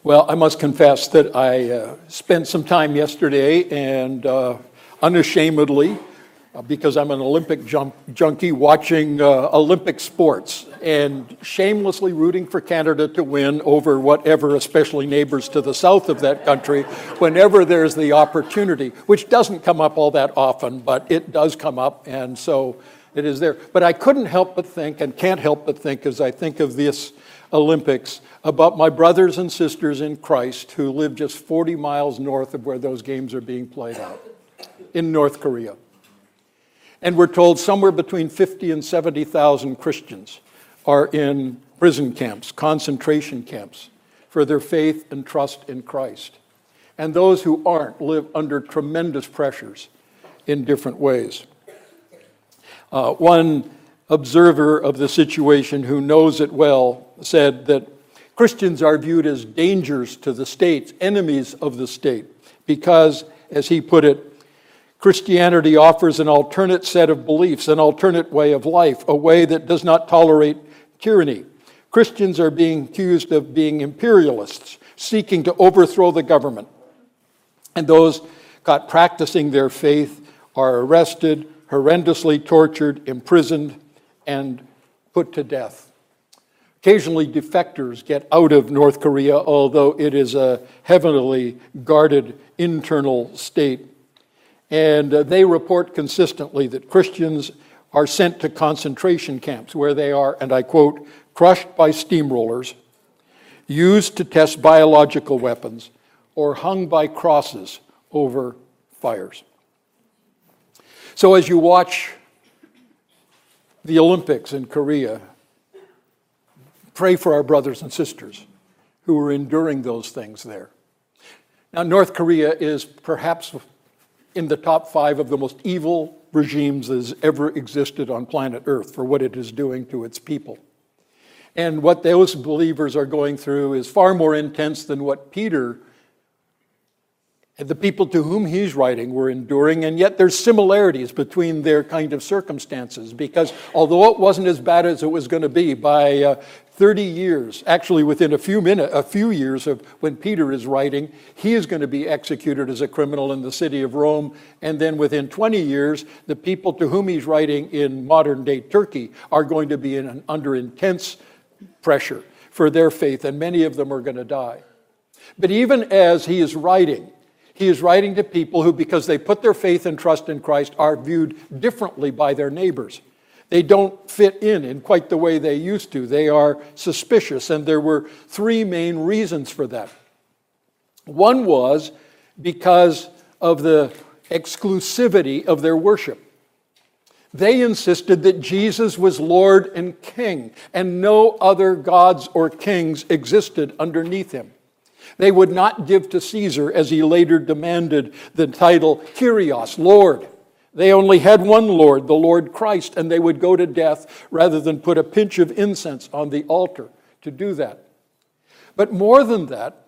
Well, I must confess that I spent some time yesterday and unashamedly, because I'm an Olympic junkie, watching Olympic sports and shamelessly rooting for Canada to win over whatever, especially neighbors to the south of that country, whenever there's the opportunity, which doesn't come up all that often, but it does come up, and so it is there. But I couldn't help but think, and can't help but think, as I think of this Olympics, about my brothers and sisters in Christ who live just 40 miles north of where those games are being played out, in North Korea. And we're told somewhere between 50 and 70,000 Christians are in prison camps, concentration camps, for their faith and trust in Christ. And those who aren't live under tremendous pressures in different ways. One observer of the situation who knows it well said that Christians are viewed as dangers to the state, enemies of the state, because, as he put it, Christianity offers an alternate set of beliefs, an alternate way of life, a way that does not tolerate tyranny. Christians are being accused of being imperialists, seeking to overthrow the government. And those caught practicing their faith are arrested, horrendously tortured, imprisoned, and put to death. Occasionally, defectors get out of North Korea, although it is a heavily guarded internal state. And they report consistently that Christians are sent to concentration camps where they are, and I quote, crushed by steamrollers, used to test biological weapons, or hung by crosses over fires. So as you watch the Olympics in Korea, pray for our brothers and sisters who are enduring those things there. Now, North Korea is perhaps in the top 5 of the most evil regimes that has ever existed on planet Earth for what it is doing to its people. And what those believers are going through is far more intense than what Peter and the people to whom he's writing were enduring, and yet there's similarities between their kind of circumstances, because although it wasn't as bad as it was going to be, by 30 years, actually within a few years of when Peter is writing, he is going to be executed as a criminal in the city of Rome, and then within 20 years, the people to whom he's writing in modern-day Turkey are going to be under intense pressure for their faith, and many of them are going to die. But even as he is writing to people who, because they put their faith and trust in Christ, are viewed differently by their neighbors. They don't fit in quite the way they used to. They are suspicious, and there were 3 main reasons for that. One was because of the exclusivity of their worship. They insisted that Jesus was Lord and King, and no other gods or kings existed underneath him. They would not give to Caesar, as he later demanded, the title Kyrios, Lord. They only had one Lord, the Lord Christ, and they would go to death rather than put a pinch of incense on the altar to do that. But more than that,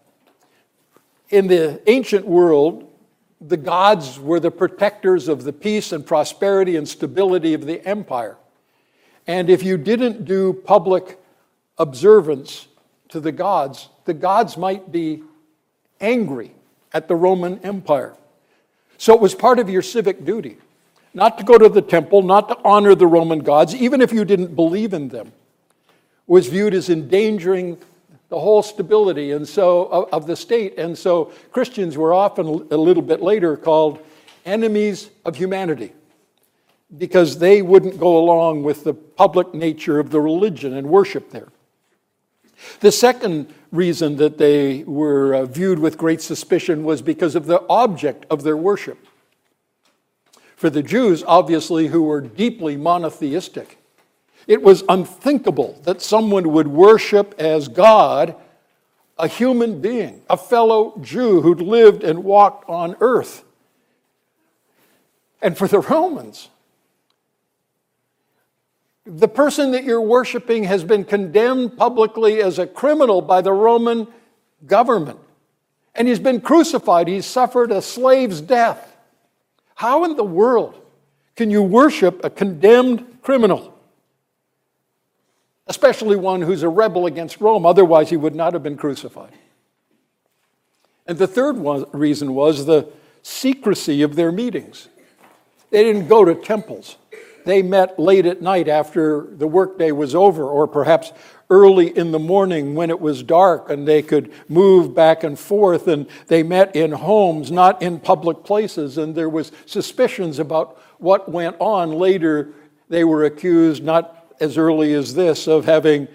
in the ancient world, the gods were the protectors of the peace and prosperity and stability of the empire. And if you didn't do public observance to the gods might be angry at the Roman Empire. So it was part of your civic duty not to go to the temple, not to honor the Roman gods, even if you didn't believe in them, was viewed as endangering the whole stability of the state. And so Christians were often a little bit later called enemies of humanity, because they wouldn't go along with the public nature of the religion and worship there. The second reason that they were viewed with great suspicion was because of the object of their worship. For the Jews, obviously, who were deeply monotheistic, it was unthinkable that someone would worship as God a human being, a fellow Jew who'd lived and walked on earth. And for the Romans, the person that you're worshiping has been condemned publicly as a criminal by the Roman government. And he's been crucified. He's suffered a slave's death. How in the world can you worship a condemned criminal? Especially one who's a rebel against Rome. Otherwise, he would not have been crucified. And the third reason was the secrecy of their meetings. They didn't go to temples. They met late at night after the workday was over, or perhaps early in the morning when it was dark and they could move back and forth, and they met in homes, not in public places, and there was suspicions about what went on. Later, they were accused, not as early as this, of having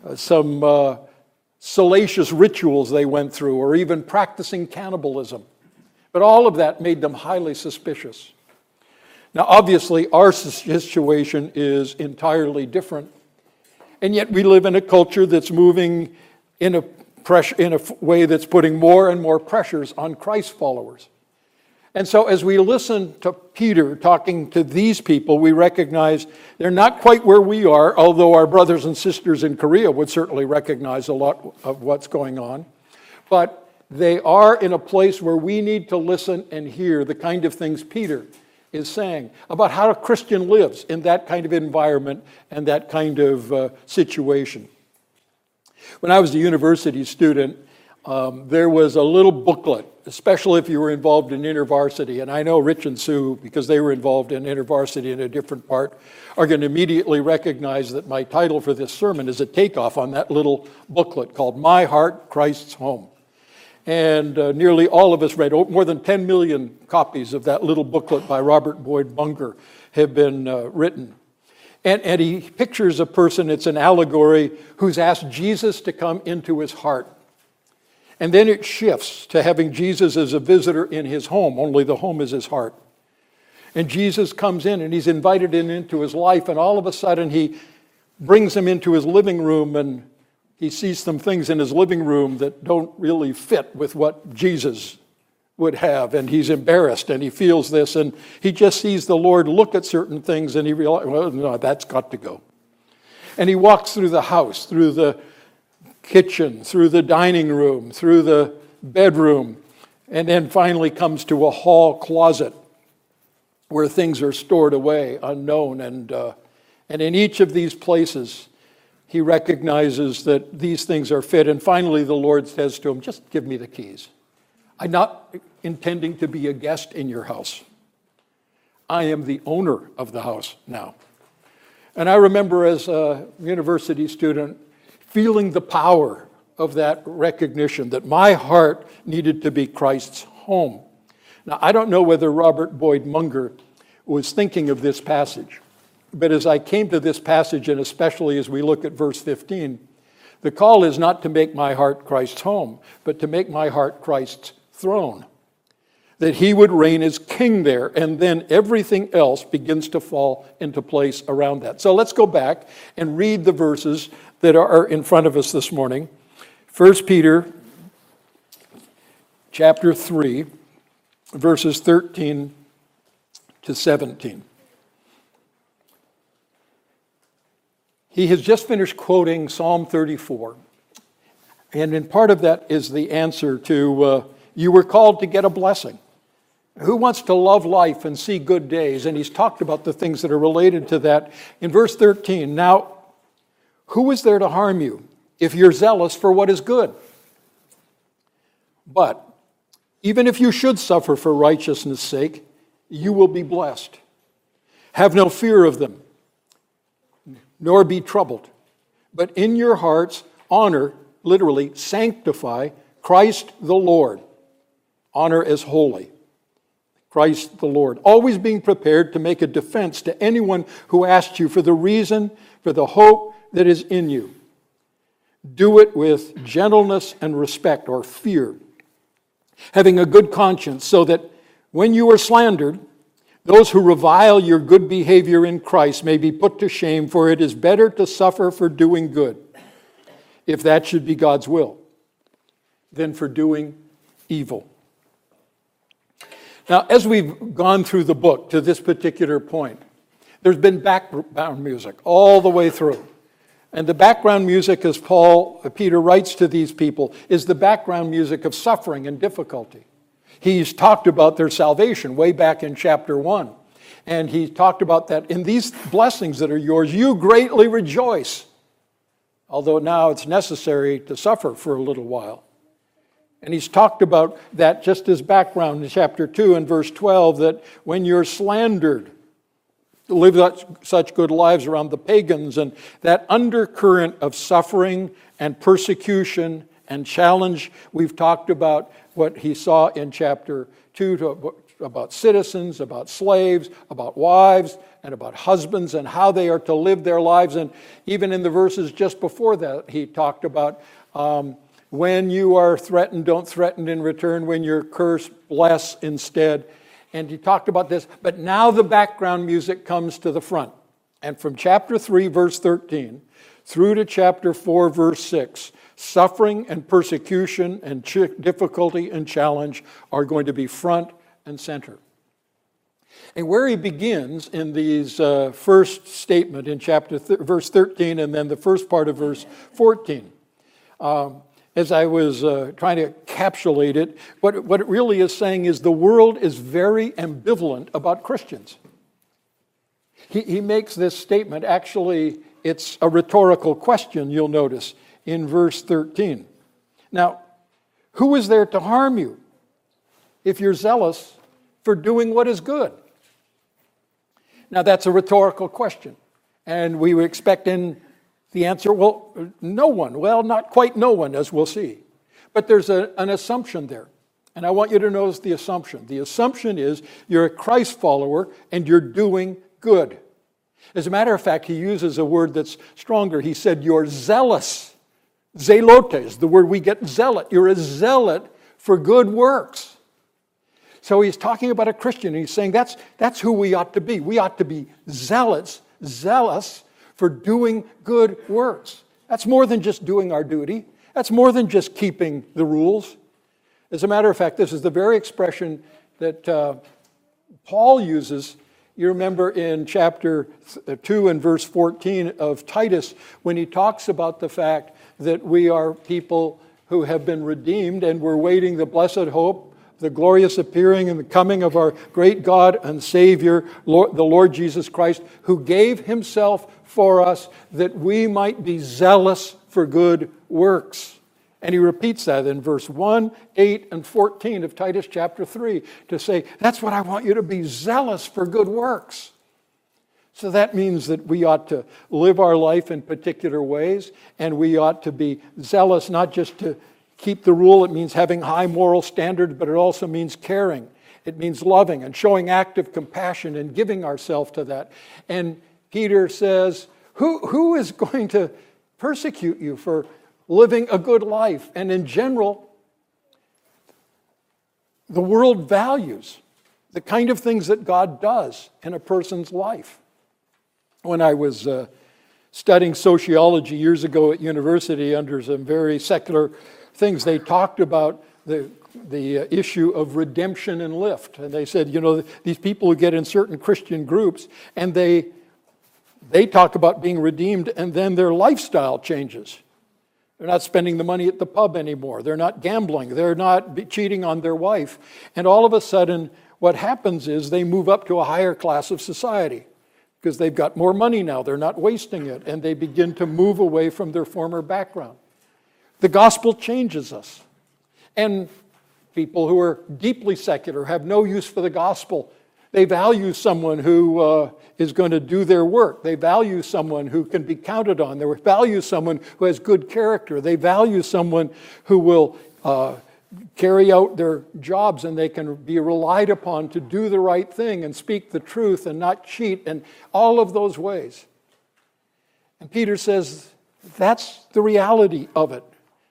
some salacious rituals they went through, or even practicing cannibalism. But all of that made them highly suspicious. Now, obviously, our situation is entirely different. And yet we live in a culture that's moving in a way that's putting more and more pressures on Christ followers. And so as we listen to Peter talking to these people, we recognize they're not quite where we are, although our brothers and sisters in Korea would certainly recognize a lot of what's going on. But they are in a place where we need to listen and hear the kind of things Peter is saying about how a Christian lives in that kind of environment and that kind of situation. When I was a university student, there was a little booklet, especially if you were involved in InterVarsity. And I know Rich and Sue, because they were involved in InterVarsity in a different part, are going to immediately recognize that my title for this sermon is a takeoff on that little booklet called My Heart, Christ's Home. And nearly all of us read. More than 10 million copies of that little booklet by Robert Boyd Munger have been written. And he pictures a person, it's an allegory, who's asked Jesus to come into his heart. And then it shifts to having Jesus as a visitor in his home, only the home is his heart. And Jesus comes in and he's invited into his life, and all of a sudden he brings him into his living room, and he sees some things in his living room that don't really fit with what Jesus would have, and he's embarrassed, and he feels this, and he just sees the Lord look at certain things, and he realizes, well, no, that's got to go. And he walks through the house, through the kitchen, through the dining room, through the bedroom, and then finally comes to a hall closet where things are stored away, unknown, and in each of these places, he recognizes that these things are fit, and finally the Lord says to him, just give me the keys. I'm not intending to be a guest in your house. I am the owner of the house now. And I remember as a university student feeling the power of that recognition that my heart needed to be Christ's home. Now, I don't know whether Robert Boyd Munger was thinking of this passage, but as I came to this passage, and especially as we look at verse 15, the call is not to make my heart Christ's home, but to make my heart Christ's throne. That he would reign as king there, and then everything else begins to fall into place around that. So let's go back and read the verses that are in front of us this morning. 1 Peter chapter 3, verses 13 to 17. He has just finished quoting Psalm 34. And in part of that is the answer to, you were called to get a blessing. Who wants to love life and see good days? And he's talked about the things that are related to that. In verse 13, now, who is there to harm you if you're zealous for what is good? But even if you should suffer for righteousness' sake, you will be blessed. Have no fear of them, nor be troubled. But in your hearts, honor, literally, sanctify Christ the Lord. Honor as holy. Christ the Lord. Always being prepared to make a defense to anyone who asks you for the reason, for the hope that is in you. Do it with gentleness and respect, or fear, having a good conscience, so that when you are slandered, those who revile your good behavior in Christ may be put to shame, for it is better to suffer for doing good, if that should be God's will, than for doing evil. Now, as we've gone through the book to this particular point, there's been background music all the way through. And the background music, as Peter writes to these people, is the background music of suffering and difficulty. He's talked about their salvation way back in chapter 1. And he talked about that in these blessings that are yours, you greatly rejoice. Although now it's necessary to suffer for a little while. And he's talked about that just as background in chapter 2 and verse 12, that when you're slandered, live such good lives around the pagans, and that undercurrent of suffering and persecution and challenge. We've talked about what he saw in chapter 2 about citizens, about slaves, about wives, and about husbands, and how they are to live their lives. And even in the verses just before that, he talked about when you are threatened, don't threaten in return. When you're cursed, bless instead. And he talked about this. But now the background music comes to the front. And from chapter 3, verse 13, through to chapter 4, verse 6, suffering and persecution and difficulty and challenge are going to be front and center. And where he begins in these first statement in verse 13 and then the first part of verse 14, as I was trying to encapsulate it, what it really is saying is the world is very ambivalent about Christians. He makes this statement, actually, it's a rhetorical question, you'll notice, in verse 13. Now, who is there to harm you if you're zealous for doing what is good? Now, that's a rhetorical question. And we would expect in the answer, well, no one. Well, not quite no one, as we'll see. But there's an assumption there. And I want you to notice the assumption. The assumption is you're a Christ follower and you're doing good. As a matter of fact, he uses a word that's stronger. He said, you're zealous. Zelote is the word we get zealot. You're a zealot for good works. So he's talking about a Christian, and he's saying that's who we ought to be. We ought to be zealous for doing good works. That's more than just doing our duty. That's more than just keeping the rules. As a matter of fact, this is the very expression that Paul uses. You remember in chapter 2 and verse 14 of Titus, when he talks about the fact that we are people who have been redeemed and we're waiting the blessed hope, the glorious appearing and the coming of our great God and Savior, the Lord Jesus Christ, who gave himself for us that we might be zealous for good works. And he repeats that in verse 1, 8, and 14 of Titus chapter 3 to say, that's what I want you to be, zealous for good works. So that means that we ought to live our life in particular ways, and we ought to be zealous not just to keep the rule. It means having high moral standards, but it also means caring. It means loving and showing active compassion and giving ourselves to that. And Peter says, who is going to persecute you for living a good life? And in general, the world values the kind of things that God does in a person's life. When I was studying sociology years ago at university under some very secular things, they talked about the issue of redemption and lift. And they said, these people who get in certain Christian groups, and they talk about being redeemed, and then their lifestyle changes. They're not spending the money at the pub anymore. They're not gambling. They're not cheating on their wife. And all of a sudden, what happens is they move up to a higher class of society because they've got more money now. They're not wasting it. And they begin to move away from their former background. The gospel changes us. And people who are deeply secular have no use for the gospel. They value someone who is going to do their work. They value someone who can be counted on. They value someone who has good character. They value someone who will carry out their jobs and they can be relied upon to do the right thing and speak the truth and not cheat, and all of those ways. And Peter says that's the reality of it.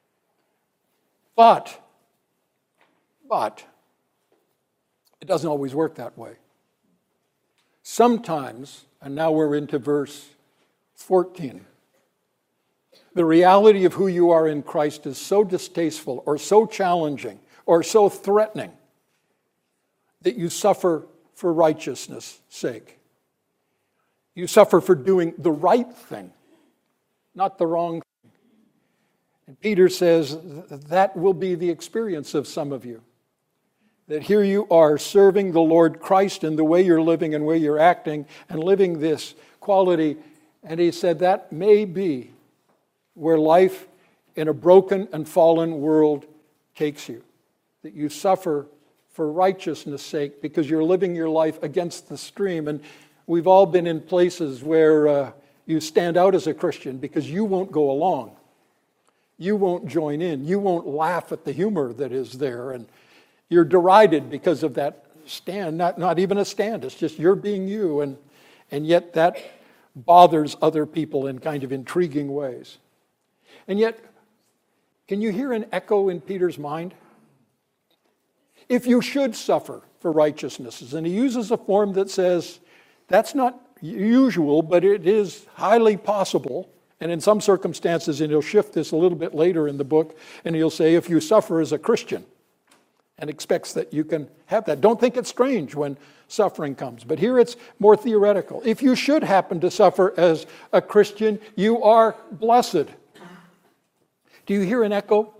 But it doesn't always work that way. Sometimes, and now we're into verse 14, the reality of who you are in Christ is so distasteful or so challenging or so threatening that you suffer for righteousness' sake. You suffer for doing the right thing, not the wrong thing. And Peter says that will be the experience of some of you. That here you are serving the Lord Christ in the way you're living and way you're acting and living this quality. And he said that may be where life in a broken and fallen world takes you, that you suffer for righteousness' sake because you're living your life against the stream. And we've all been in places where you stand out as a Christian because you won't go along. You won't join in. You won't laugh at the humor that is there. And you're derided because of that stand. Not even a stand. It's just you're being you. And yet that bothers other people in kind of intriguing ways. And yet, can you hear an echo in Peter's mind? If you should suffer for righteousness, and he uses a form that says, that's not usual, but it is highly possible. And in some circumstances, and he'll shift this a little bit later in the book, and he'll say, if you suffer as a Christian, and expects that you can have that. Don't think it's strange when suffering comes. But here it's more theoretical. If you should happen to suffer as a Christian, you are blessed. Do you hear an echo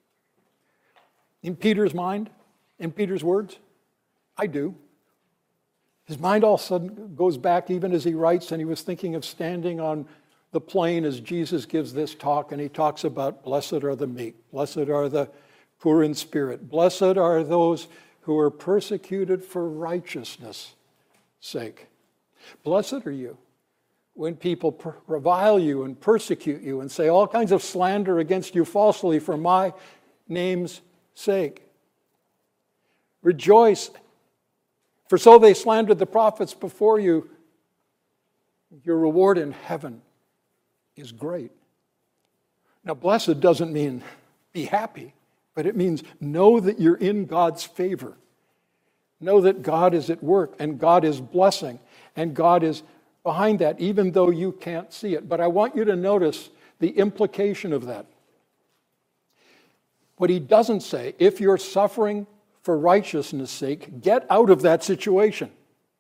in Peter's mind, in Peter's words? I do. His mind all of a sudden goes back, even as he writes, and he was thinking of standing on the plain as Jesus gives this talk, and he talks about blessed are the meek, blessed are the poor in spirit, blessed are those who are persecuted for righteousness' sake. Blessed are you when people revile you and persecute you and say all kinds of slander against you falsely for my name's sake. Rejoice, for so they slandered the prophets before you. Your reward in heaven is great. Now, blessed doesn't mean be happy, but it means know that you're in God's favor. Know that God is at work and God is blessing and God is behind that, even though you can't see it. But I want you to notice the implication of that. What he doesn't say, if you're suffering for righteousness' sake, get out of that situation.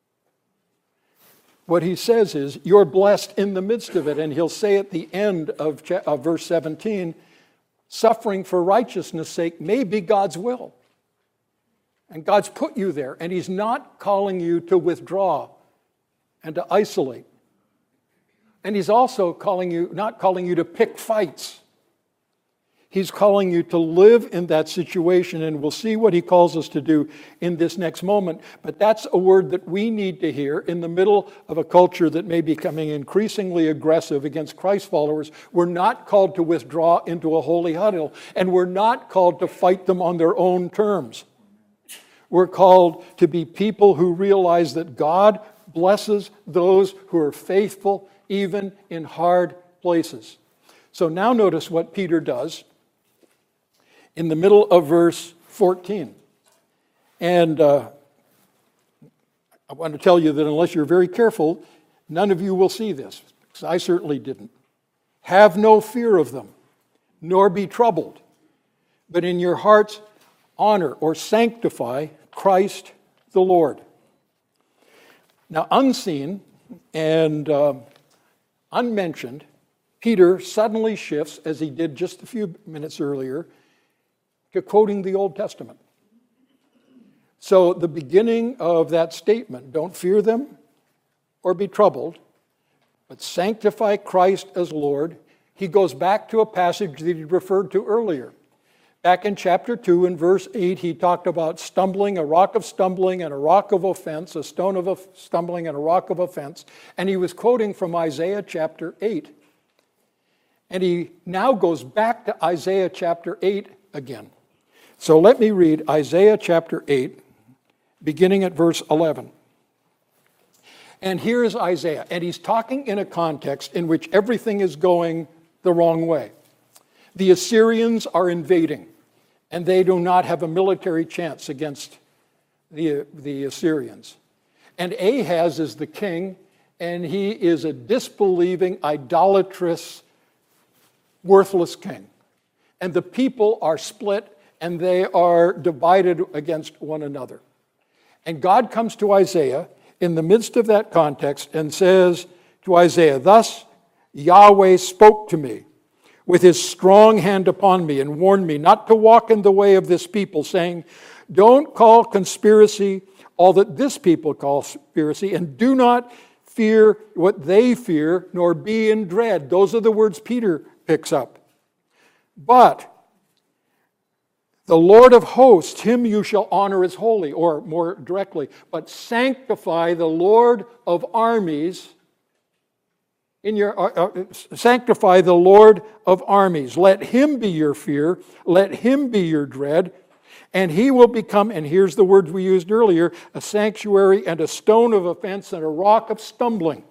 What he says is, you're blessed in the midst of it. And he'll say at the end of verse 17, suffering for righteousness' sake may be God's will. And God's put you there. And he's not calling you to withdraw and to isolate. And he's also not calling you to pick fights. He's calling you to live in that situation, and we'll see what he calls us to do in this next moment. But that's a word that we need to hear in the middle of a culture that may be becoming increasingly aggressive against Christ followers. We're not called to withdraw into a holy huddle, and we're not called to fight them on their own terms. We're called to be people who realize that God blesses those who are faithful, even in hard places. So now notice what Peter does in the middle of verse 14. And I want to tell you that unless you're very careful, none of you will see this, because I certainly didn't. Have no fear of them, nor be troubled, but in your hearts honor or sanctify Christ the Lord. Now, unseen and unmentioned, Peter suddenly shifts, as he did just a few minutes earlier, to quoting the Old Testament. So the beginning of that statement, don't fear them or be troubled, but sanctify Christ as Lord, he goes back to a passage that he referred to earlier. Back in chapter 2 and verse 8, he talked about stumbling, a rock of stumbling and a rock of offense, a stone of stumbling and a rock of offense, and he was quoting from Isaiah chapter 8. And he now goes back to Isaiah chapter 8 again. So let me read Isaiah chapter 8, beginning at verse 11. And here's Isaiah, and he's talking in a context in which everything is going the wrong way. The Assyrians are invading, and they do not have a military chance against the Assyrians. And Ahaz is the king, and he is a disbelieving, idolatrous, worthless king. And the people are split, and they are divided against one another. And God comes to Isaiah in the midst of that context and says to Isaiah, thus Yahweh spoke to me with his strong hand upon me and warned me not to walk in the way of this people, saying, don't call conspiracy all that this people call conspiracy, and do not fear what they fear, nor be in dread. Those are the words Peter picks up. But The Lord of hosts, him you shall honor as holy, or more directly, but sanctify the Lord of armies sanctify the Lord of armies. Let him be your fear, let him be your dread, and he will become, and here's the words we used earlier, a sanctuary and a stone of offense and a rock of stumbling.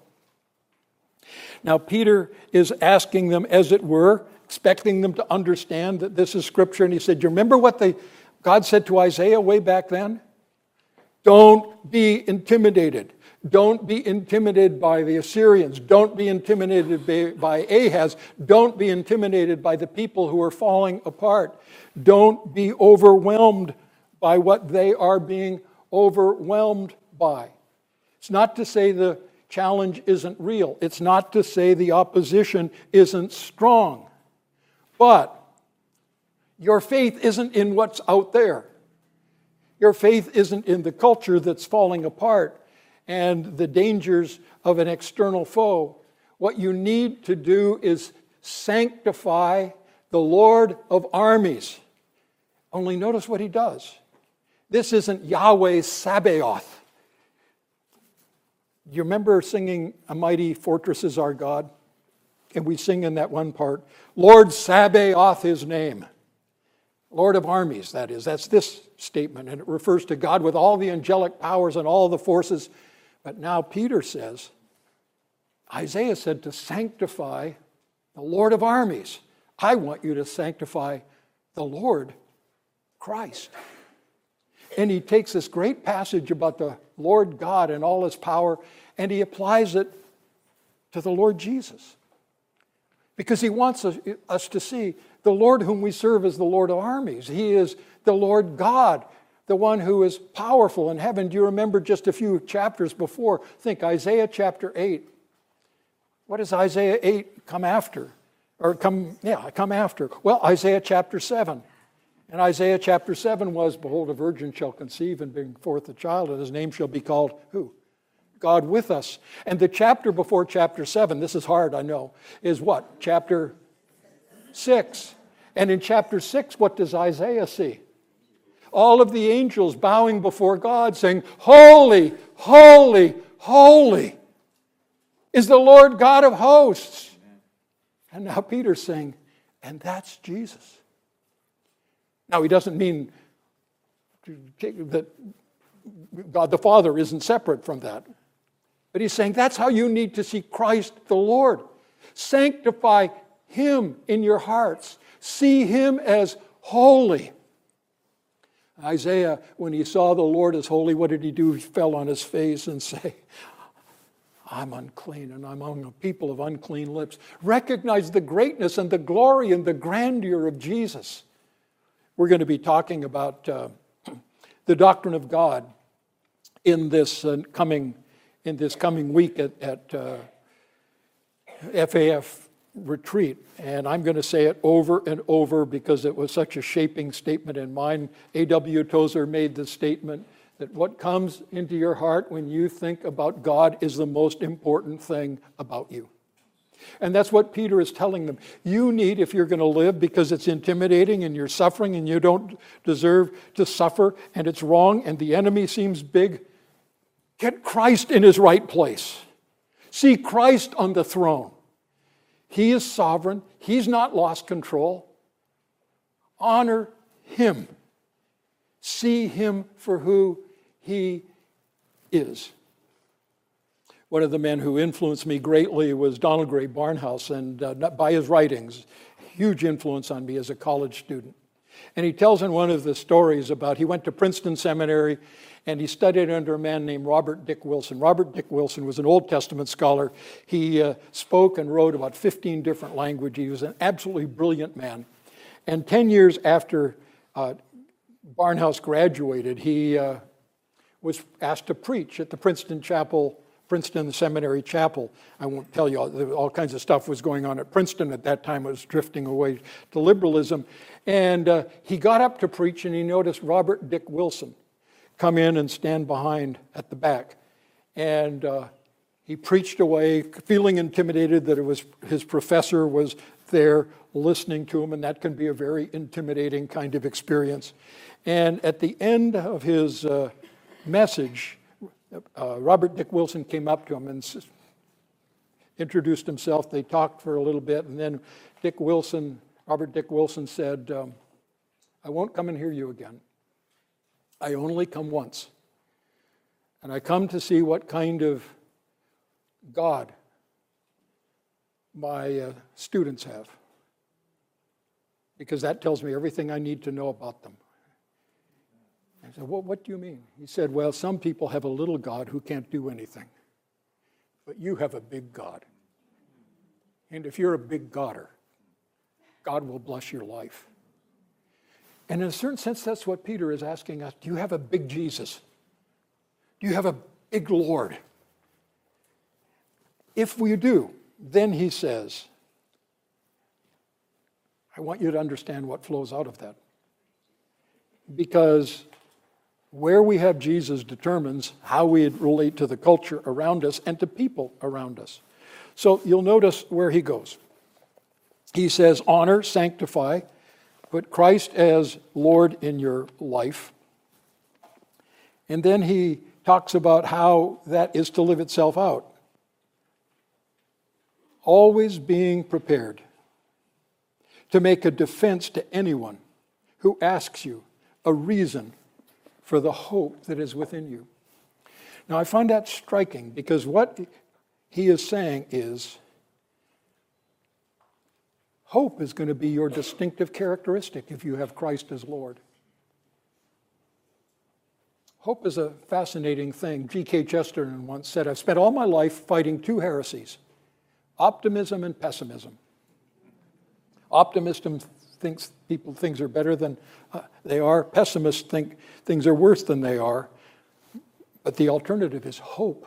Now Peter is asking them, as it were, expecting them to understand that this is Scripture, and he said, do you remember what God said to Isaiah way back then? Don't be intimidated. Don't be intimidated by the Assyrians. Don't be intimidated by Ahaz. Don't be intimidated by the people who are falling apart. Don't be overwhelmed by what they are being overwhelmed by. It's not to say the challenge isn't real. It's not to say the opposition isn't strong. But your faith isn't in what's out there. Your faith isn't in the culture that's falling apart and the dangers of an external foe. What you need to do is sanctify the Lord of armies. Only notice what he does. This isn't Yahweh Sabaoth. Do you remember singing A Mighty Fortress is Our God? And we sing in that one part, Lord Sabaoth his name. Lord of armies, that is. That's this statement, and it refers to God with all the angelic powers and all the forces. But now Peter says, Isaiah said to sanctify the Lord of armies. I want you to sanctify the Lord Christ. And he takes this great passage about the Lord God and all his power, and he applies it to the Lord Jesus. Because he wants us to see the Lord whom we serve is the Lord of armies. He is the Lord God, the one who is powerful in heaven. Do you remember just a few chapters before? Think Isaiah chapter 8. What does Isaiah 8 come after? Come after. Well, Isaiah chapter 7. And Isaiah chapter 7 was, behold, a virgin shall conceive and bring forth a child, and his name shall be called, who? God with us. And the chapter before chapter 7, this is hard, I know, is what? Chapter 6. And in chapter 6, what does Isaiah see? All of the angels bowing before God, saying, holy, holy, holy is the Lord God of hosts. And now Peter's saying, and that's Jesus. Now, he doesn't mean that God the Father isn't separate from that. But he's saying that's how you need to see Christ the Lord. Sanctify him in your hearts. See him as holy. Isaiah, when he saw the Lord as holy, what did he do? He fell on his face and say, I'm unclean and I'm among a people of unclean lips. Recognize the greatness and the glory and the grandeur of Jesus. We're going to be talking about the doctrine of God in this coming week at FAF retreat. And I'm going to say it over and over because it was such a shaping statement in mine. A.W. Tozer made the statement that what comes into your heart when you think about God is the most important thing about you. And that's what Peter is telling them. You need, if you're going to live, because it's intimidating and you're suffering and you don't deserve to suffer and it's wrong and the enemy seems big, get Christ in his right place. See Christ on the throne. He is sovereign. He's not lost control. Honor him. See him for who he is. One of the men who influenced me greatly was Donald Gray Barnhouse, and by his writings, huge influence on me as a college student. And he tells in one of the stories about he went to Princeton Seminary and he studied under a man named Robert Dick Wilson. Robert Dick Wilson was an Old Testament scholar. He spoke and wrote about 15 different languages. He was an absolutely brilliant man. And 10 years after Barnhouse graduated, he was asked to preach at the Princeton Seminary Chapel. I won't tell you, all kinds of stuff was going on at Princeton at that time. It was drifting away to liberalism. And he got up to preach and he noticed Robert Dick Wilson come in and stand behind at the back. And he preached away, feeling intimidated that it was his professor was there listening to him, and that can be a very intimidating kind of experience. And at the end of his message, Robert Dick Wilson came up to him and introduced himself. They talked for a little bit, and then Robert Dick Wilson said, I won't come and hear you again. I only come once. And I come to see what kind of God my students have, because that tells me everything I need to know about them. I said, well, what do you mean? He said, well, some people have a little God who can't do anything, but you have a big God. And if you're a big Godder, God will bless your life. And in a certain sense, that's what Peter is asking us. Do you have a big Jesus? Do you have a big Lord? If we do, then he says, I want you to understand what flows out of that. Because where we have Jesus determines how we relate to the culture around us and to people around us. So you'll notice where he goes. He says, honor, sanctify, put Christ as Lord in your life. And then he talks about how that is to live itself out. Always being prepared to make a defense to anyone who asks you a reason for the hope that is within you. Now, I find that striking because what he is saying is hope is going to be your distinctive characteristic if you have Christ as Lord. Hope is a fascinating thing. G.K. Chesterton once said, I've spent all my life fighting two heresies, optimism and pessimism. Optimism thinks things are better than they are. Pessimists think things are worse than they are. But the alternative is hope.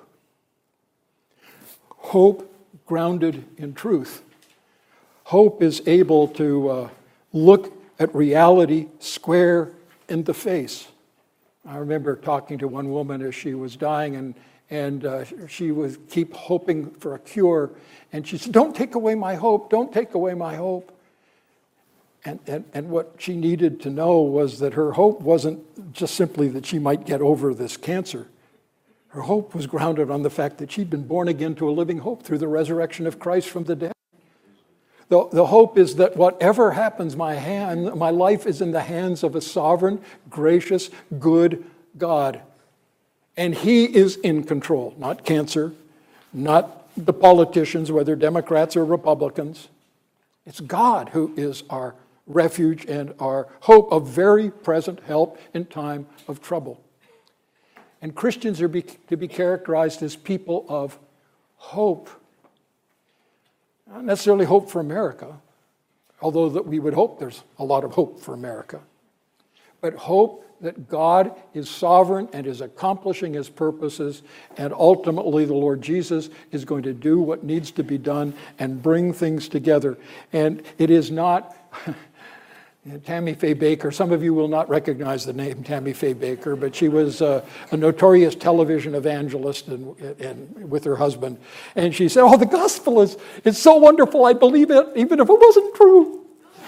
Hope grounded in truth. Hope is able to look at reality square in the face. I remember talking to one woman as she was dying, and she would keep hoping for a cure. And she said, don't take away my hope, don't take away my hope. And what she needed to know was that her hope wasn't just simply that she might get over this cancer. Her hope was grounded on the fact that she'd been born again to a living hope through the resurrection of Christ from the dead. The hope is that whatever happens, my life is in the hands of a sovereign, gracious, good God. And he is in control, not cancer, not the politicians, whether Democrats or Republicans. It's God who is our refuge and our hope of very present help in time of trouble. And Christians are to be characterized as people of hope. Not necessarily hope for America, although that we would hope there's a lot of hope for America. But hope that God is sovereign and is accomplishing his purposes, and ultimately the Lord Jesus is going to do what needs to be done and bring things together. And it is not Tammy Faye Bakker. Some of you will not recognize the name Tammy Faye Bakker, but she was a notorious television evangelist and with her husband. And she said, the gospel is so wonderful, I'd believe it even if it wasn't true.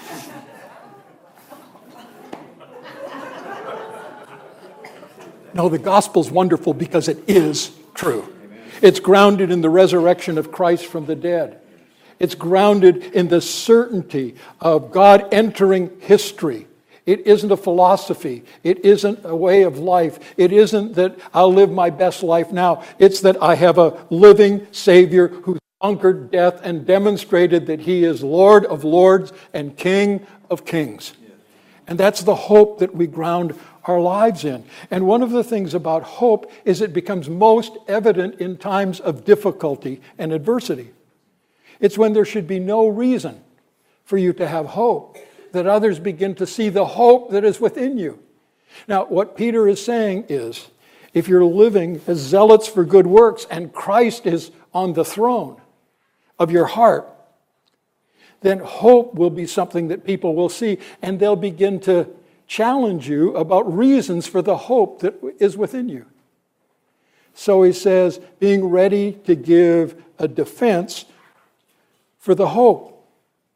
No, the gospel's wonderful because it is true. Amen. It's grounded in the resurrection of Christ from the dead. It's grounded in the certainty of God entering history. It isn't a philosophy. It isn't a way of life. It isn't that I'll live my best life now. It's that I have a living Savior who's conquered death and demonstrated that he is Lord of lords and King of kings. And that's the hope that we ground our lives in. And one of the things about hope is it becomes most evident in times of difficulty and adversity. It's when there should be no reason for you to have hope that others begin to see the hope that is within you. Now, what Peter is saying is, if you're living as zealots for good works and Christ is on the throne of your heart, then hope will be something that people will see, and they'll begin to challenge you about reasons for the hope that is within you. So he says, being ready to give a defense for the hope.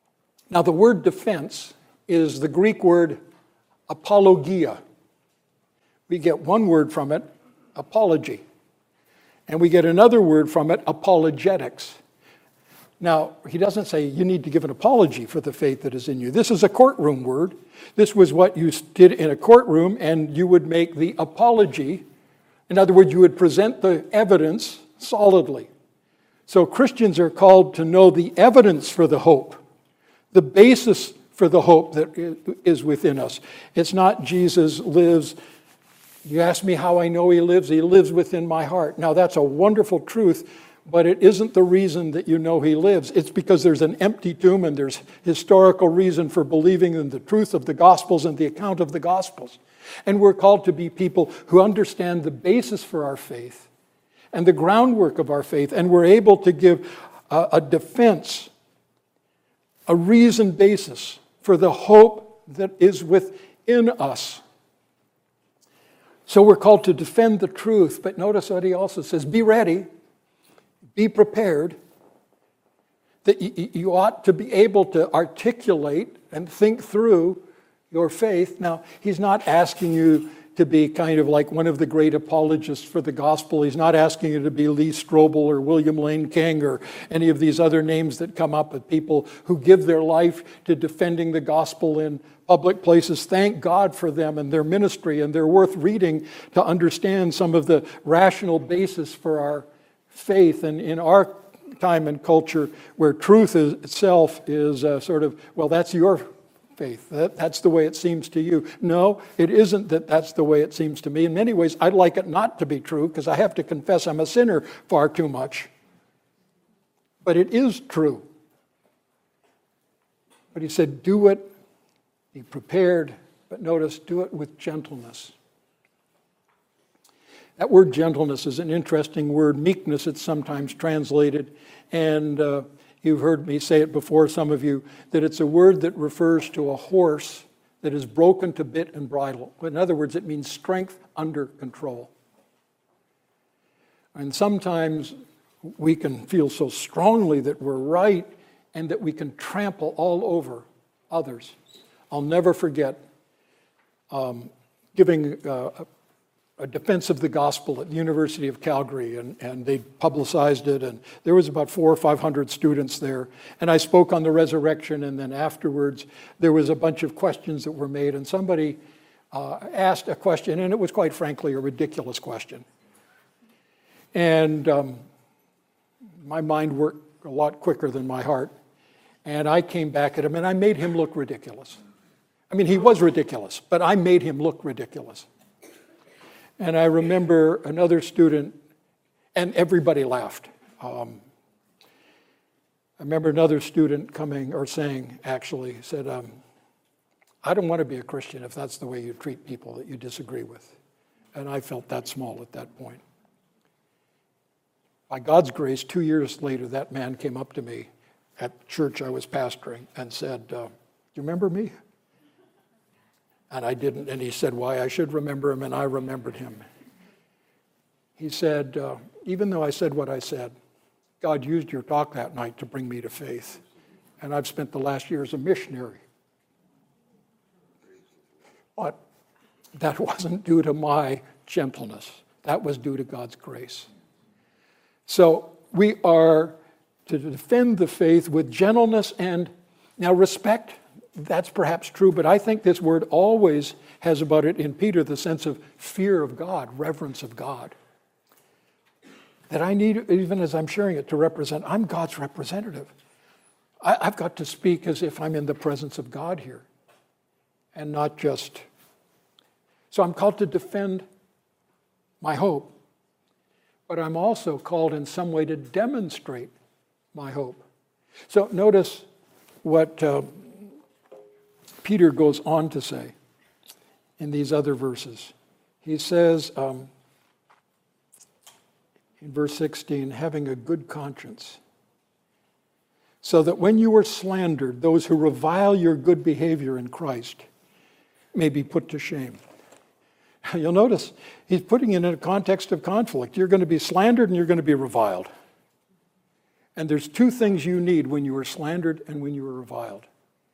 Now, the word defense is the Greek word apologia. We get one word from it, apology. And we get another word from it, apologetics. Now, he doesn't say you need to give an apology for the faith that is in you. This is a courtroom word. This was what you did in a courtroom, and you would make the apology. In other words, you would present the evidence solidly. So Christians are called to know the evidence for the hope, the basis for the hope that is within us. It's not Jesus lives. You ask me how I know he lives within my heart. Now, that's a wonderful truth, but it isn't the reason that you know he lives. It's because there's an empty tomb and there's historical reason for believing in the truth of the Gospels and the account of the Gospels. And we're called to be people who understand the basis for our faith and the groundwork of our faith, and we're able to give a defense, a reasoned basis for the hope that is within us. So we're called to defend the truth, but notice what he also says, be ready, be prepared, that you ought to be able to articulate and think through your faith. Now, he's not asking you to be kind of like one of the great apologists for the gospel. He's not asking you to be Lee Strobel or William Lane King or any of these other names that come up with people who give their life to defending the gospel in public places. Thank God for them and their ministry, and they're worth reading to understand some of the rational basis for our faith. And in our time and culture where truth itself is sort of, well, that's your faith. That's the way it seems to you. No, it isn't that that's the way it seems to me. In many ways, I'd like it not to be true because I have to confess I'm a sinner far too much. But it is true. But he said, do it, be prepared, but notice, do it with gentleness. That word gentleness is an interesting word. Meekness, it's sometimes translated. And you've heard me say it before, some of you, that it's a word that refers to a horse that is broken to bit and bridle. In other words, it means strength under control. And sometimes we can feel so strongly that we're right and that we can trample all over others. I'll never forget giving a defense of the gospel at the University of Calgary, and they publicized it, and there was about 400 or 500 students there. And I spoke on the resurrection, and then afterwards there was a bunch of questions that were made, and somebody asked a question, and it was quite frankly a ridiculous question. And my mind worked a lot quicker than my heart, and I came back at him, and I made him look ridiculous. I mean, he was ridiculous, but I made him look ridiculous. And I remember another student, and everybody laughed. I remember another student coming, or saying, actually, said, I don't want to be a Christian if that's the way you treat people that you disagree with. And I felt that small at that point. By God's grace, 2 years later, that man came up to me at the church I was pastoring and said, do you remember me? And I didn't, and he said why I should remember him, and I remembered him. He said, even though I said what I said, God used your talk that night to bring me to faith. And I've spent the last year as a missionary. But that wasn't due to my gentleness. That was due to God's grace. So we are to defend the faith with gentleness and, now respect. That's perhaps true, but I think this word always has about it in Peter the sense of fear of God, reverence of God. That I need, even as I'm sharing it, to represent, I'm God's representative. I've got to speak as if I'm in the presence of God here and not just. So I'm called to defend my hope, but I'm also called in some way to demonstrate my hope. So notice what Peter goes on to say in these other verses. He says in verse 16, having a good conscience, so that when you are slandered, those who revile your good behavior in Christ may be put to shame. You'll notice he's putting it in a context of conflict. You're going to be slandered and you're going to be reviled. And there's two things you need when you are slandered and when you are reviled.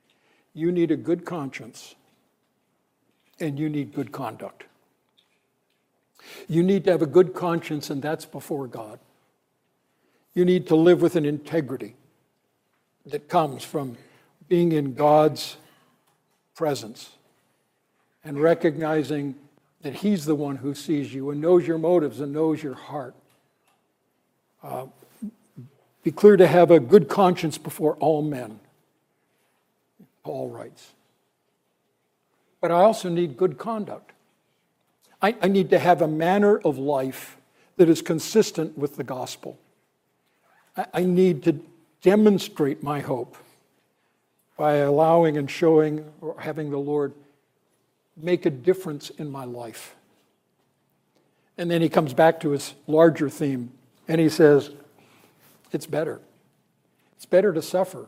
You need a good conscience, and you need good conduct. You need to have a good conscience, and that's before God. You need to live with an integrity that comes from being in God's presence and recognizing that He's the one who sees you and knows your motives and knows your heart. Be clear to have a good conscience before all men, Paul writes. But I also need good conduct. I need to have a manner of life that is consistent with the gospel. I need to demonstrate my hope by allowing and showing or having the Lord make a difference in my life. And then he comes back to his larger theme and he says, it's better. It's better to suffer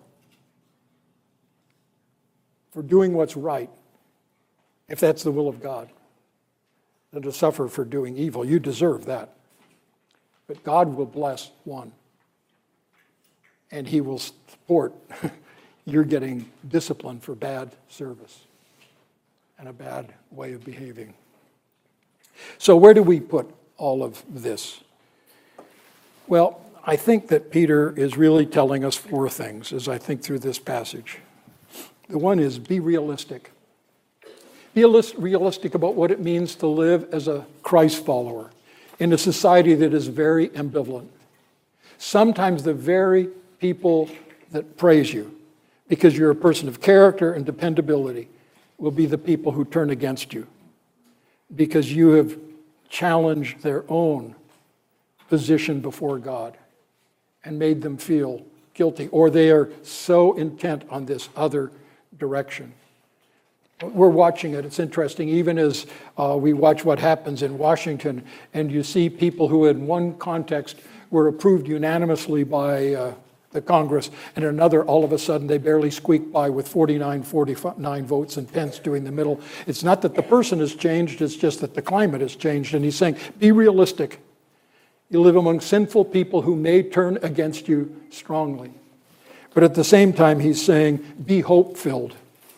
for doing what's right, if that's the will of God, than to suffer for doing evil. You deserve that. But God will bless one, and He will support you're getting discipline for bad service and a bad way of behaving. So where do we put all of this? Well, I think that Peter is really telling us four things as I think through this passage. The one is be realistic. Be realistic about what it means to live as a Christ follower in a society that is very ambivalent. Sometimes the very people that praise you because you're a person of character and dependability will be the people who turn against you because you have challenged their own position before God and made them feel guilty, or they are so intent on this other direction. We're watching it. It's interesting, even as we watch what happens in Washington, and you see people who in one context were approved unanimously by the Congress, and in another, all of a sudden, they barely squeak by with 49 votes, and Pence doing the middle. It's not that the person has changed, it's just that the climate has changed, and he's saying, be realistic. You live among sinful people who may turn against you strongly. But at the same time, he's saying, be hope-filled.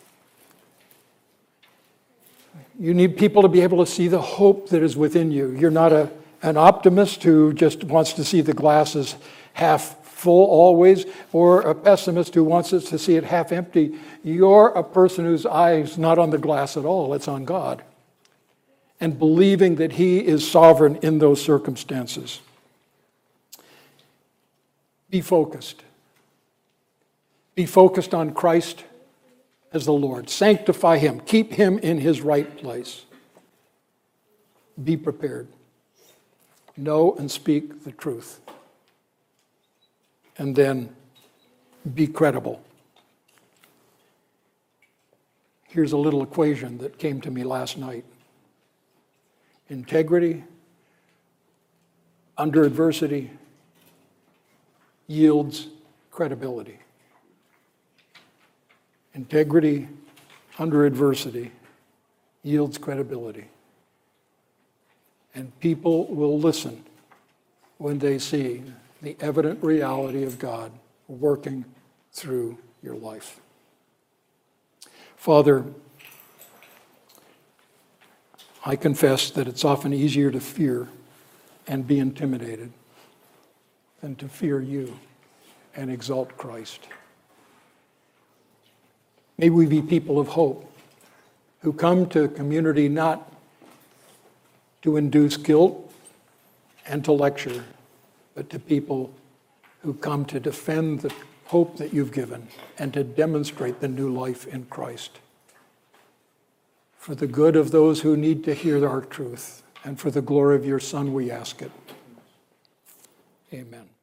You need people to be able to see the hope that is within you. You're not an optimist who just wants to see the glass as half full always, or a pessimist who wants us to see it half empty. You're a person whose eye is not on the glass at all, it's on God. And believing that He is sovereign in those circumstances. Be focused. Be focused on Christ as the Lord. Sanctify Him. Keep Him in His right place. Be prepared. Know and speak the truth. And then be credible. Here's a little equation that came to me last night. Integrity under adversity yields credibility. Integrity under adversity yields credibility. And people will listen when they see the evident reality of God working through your life. Father, I confess that it's often easier to fear and be intimidated than to fear you and exalt Christ. May we be people of hope who come to community not to induce guilt and to lecture, but to people who come to defend the hope that you've given and to demonstrate the new life in Christ. For the good of those who need to hear our truth and for the glory of your Son, we ask it. Amen.